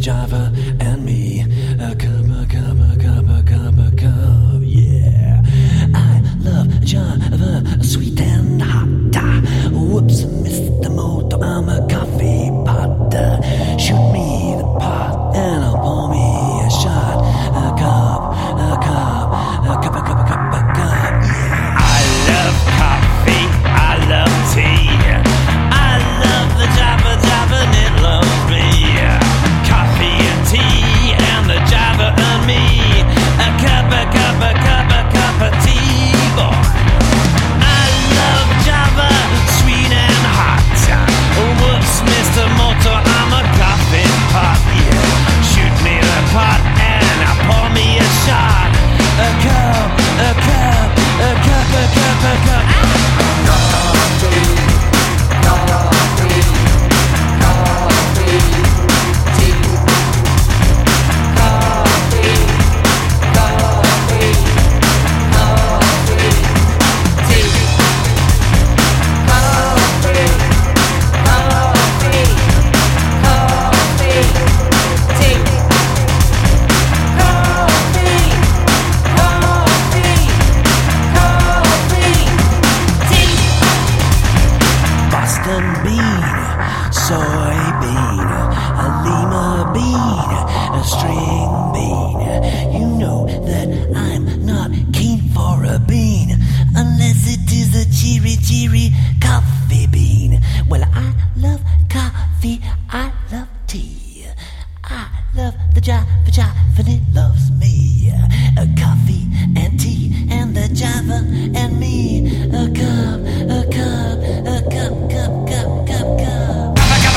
Java and me. A cup, a cup, a cup, a cup, a cup, yeah. I love Java, sweet and hot. Whoops, missed the motor, I'm a coffee pot. Shoot me the pot and I'll pour me a shot. A cup, a cup, a cup, a cup, a cup, a cup, yeah. I love coffee, I love tea. I love the Java and it loves me. Coffee and tea and the Java and me. A cup, a cup, a cup, a cup of tea, boy. I love Java, sweet and hot. Whoops, Mr. Motor, I'm a coffee pot, yeah. Shoot me the pot and I'll pour me a shot. A cup, a cup, a cup, a cup, a cup. Soybean, a lima bean, a string bean. You know that I'm not keen for a bean unless it is a cheery coffee bean. Well, I love coffee, I love tea. I love the Java and it loves me. A coffee and tea and the Java and me. A cup, a cup, a cup, cup, cup, cup, cup.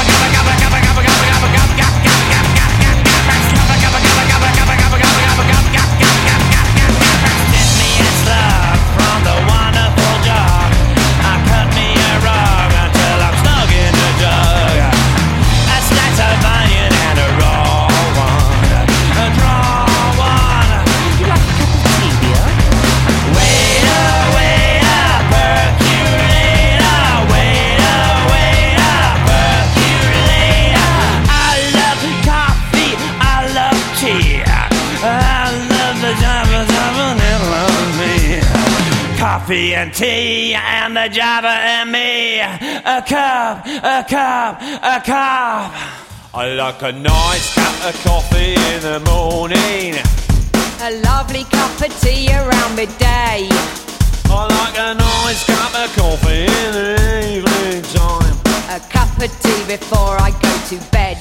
Coffee and tea and the Java and me. A cup, a cup, a cup. I like a nice cup of coffee in the morning. A lovely cup of tea around midday. I like a nice cup of coffee in the evening time. A cup of tea before I go to bed.